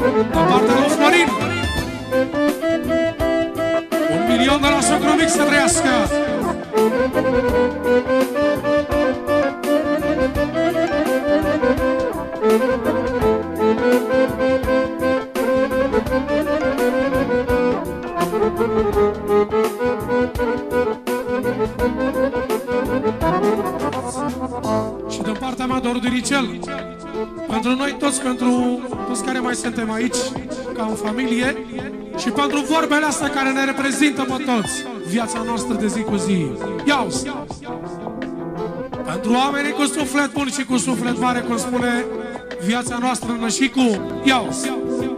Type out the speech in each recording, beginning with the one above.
De partea lui Florin. 1.000.000 de la socru mic să trăiască. Și din partea mea doar Diricel. Pentru noi toți, pentru toți care mai suntem aici, ca o familie, și pentru vorbele astea care ne reprezintă pe toți viața noastră de zi cu zi. Ia-uzi! Pentru oamenii cu suflet bun și cu suflet mare, cum spune viața noastră Nășicu, ia-uzi!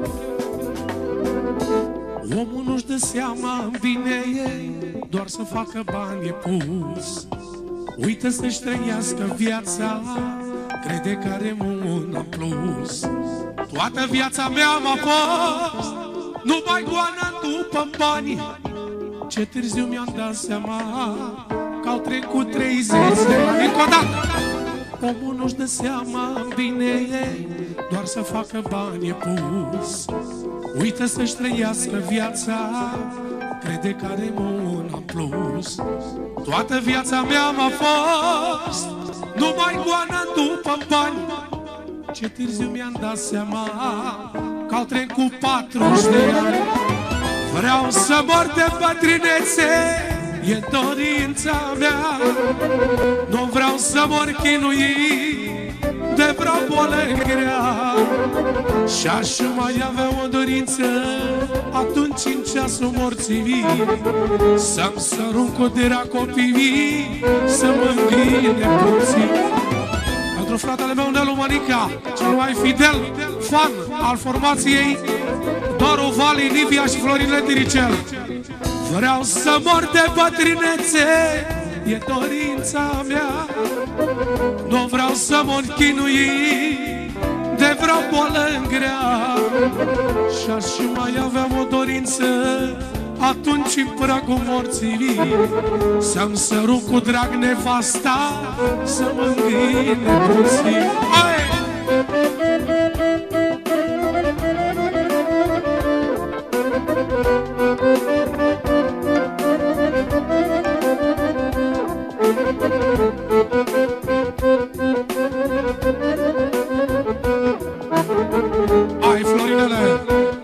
Omul nu-și dă seama bine e, doar să facă bani e pus. Uită să-și trăiască viața, crede că are mult în plus. Toată viața mea m-a fost numai goană după bani. Ce târziu mi-am dat seama că au trecut 30 de ani. Încă o dată! Omul nu-și dă seama bine e, doar să facă bani e pus. Uită să-și trăiască viața, crede că are mult în plus. Toată viața mea m-a fost numai goană după bani. Ce târziu mi-am dat seama că au trecut 40 de ani. Vreau să mor de bătrânețe, e dorința mea. Nu vreau să mor chinuit de vreo bolă grea. Și-aș mai avea o dorință atunci în ceasul morții, să-mi sărut cu dera copiii, să mă înghine puțin. Pentru fratele meu Nelu Mănica, cel mai fidel fan al formației Doru Vali, Livia și Florin Diricel. Vreau să mor de bătrânețe, e dorința mea. Nu vreau să mor chinuit de vreo bolă grea. Și-aș mai avea o dorință atunci în pragul morții, să-mi sărut cu drag nevasta, să mă înghine puțin. Hai, Florinele!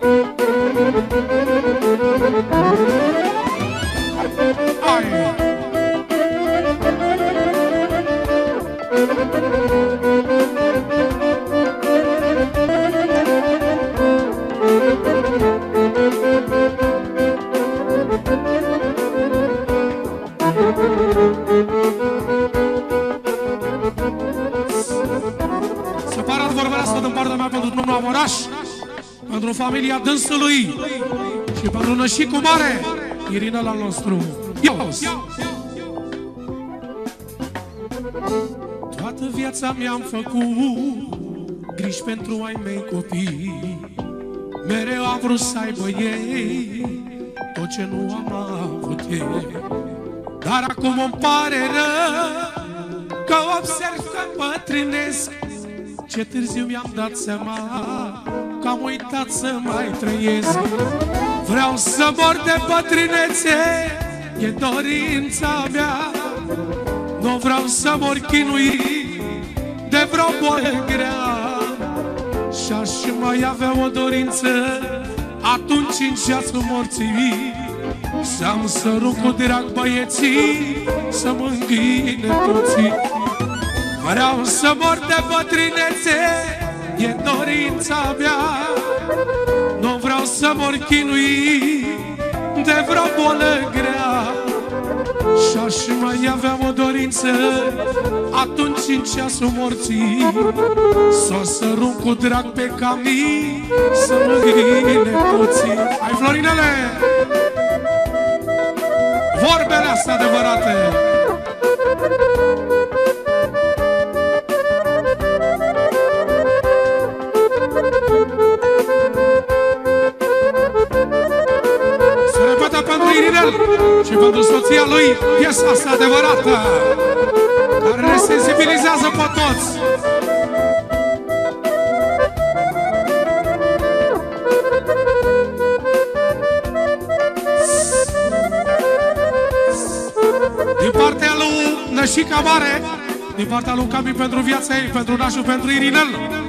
Separat vorbele astea din partea mea pentru domnul Amoraș, pentru familia dânsului și pentru Nășicu Mare, Irina al nostru. Ia-uzi! Toată viața mi-am făcut griji pentru ai mei copii. Mereu am vrut să aibă ei tot ce nu am avut ei. Dar acum îmi pare rău că observ că îmbătrânesc. Ce târziu mi-am dat seama că am uitat să mai trăiesc. Vreau să mor de bătrânețe, e dorința mea. Nu vreau să mor chinuit de vreo bolă grea. Și-aș mai avea o dorință atunci în ceasul morții, să-mi sărut cu drag băieții, să mă înghine puțin. Vreau să mor de bătrânețe, e dorința mea. Nu vreau să mor chinuit de vreo bolă grea. Și-aș mai avea o dorință atunci în ceasul morții, s-o sărut cu drag pe camii, să mă înghine puțin. Hai, Florinele! Vorbele astea adevărate! Se repetă pentru Irinel și pentru soția lui piesa asta adevărată, care ne sensibilizează pe toți. Nășica mare din partea lui Cami pentru viața ei, pentru nașul, pentru Irinel.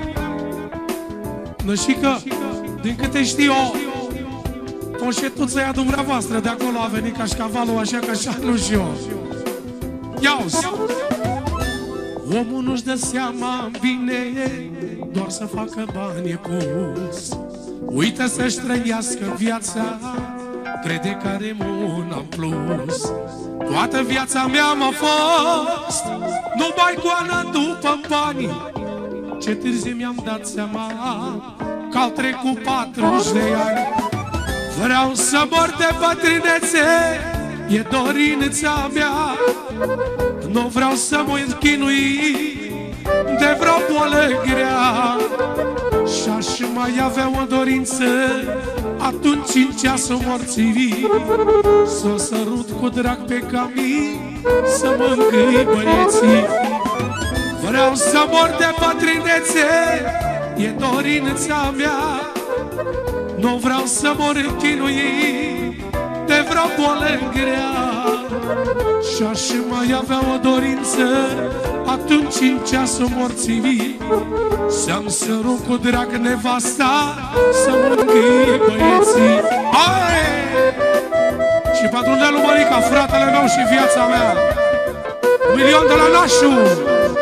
Nășică, din câte știu eu, poșetuța aia dumneavoastră de acolo a venit cașcavalul, așa că așa nu și eu. Ia-uzi! Omul nu-și dă seama bine, doar să facă bani e pus. Uită să-și trăiască viața, crede că are una în plus. Toată viața mea m-a fost numai goană după bani. Ce târziu mi-am dat seama că au trecut 40 de ani. Vreau să mor de bătrânețe, e dorința mea. Nu vreau să mă chinui de vreo boală grea. Și-aș mai avea o dorință atunci în ceasul morții, s-o sărut cu drag pe Cami, să mă îngâi băieții. Vreau să mor de bătrânețe, e dorința mea. Nu vreau să mor chinui de vreo boală grea. Și-aș mai avea o dorință atunci în ceasul morții, să-mi sărut cu drag nevasta, să mă îngâi băieții. Hai! Și pentru Nelu Mărica, fratele meu și viața mea, 1.000.000 de la nașu.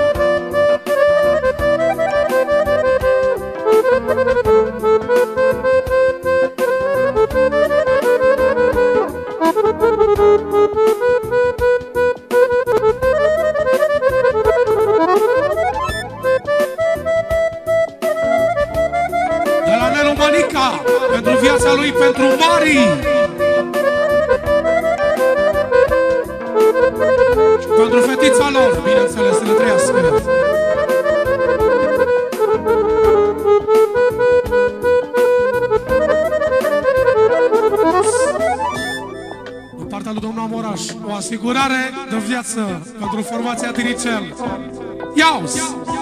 De la Nelu Mărica, pentru viața lui, pentru Mari. Și pentru fetița lor, bineînțeles, să le trăiască. În partea lui domnul Amoraș, o asigurare de viață pentru formația Diricel. Ia-uzi!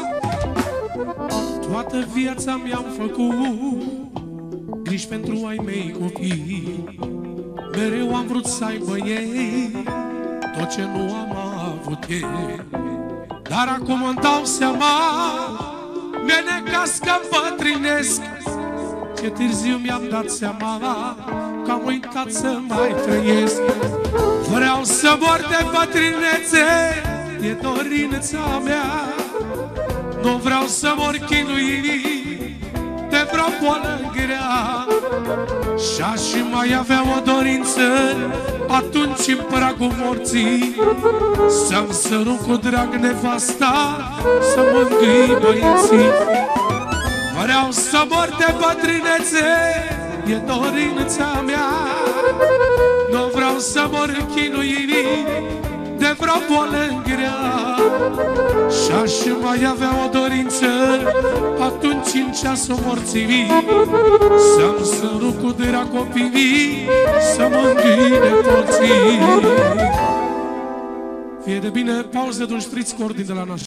Toată viața mi-am făcut griji pentru ai mei copii. Mereu am vrut să aibă ei tot ce nu am avut ei. Dar acum îmi dau seama, menecas că îmbătrânesc. Ce târziu mi-am dat seama că am uitat să mai trăiesc. Vreau să mor de bătrânețe, e dorința mea. Nu vreau să mor chinuit de vreo boală grea. Și-aș mai avea o dorință atunci în pragul morții, să-mi sărut cu drag nevasta, să mă îngâi băieții. Vreau să mor de bătrânețe, e dorința mea. Nu vreau să mor chinuit de vreo boală grea. Și-aș mai avea o dorință atunci în ceasul morții, să-mi sărut cu drag copiii, să mă îngâi nepoții. Fie de bine, pauză de un șpriț cu ordin de la naș.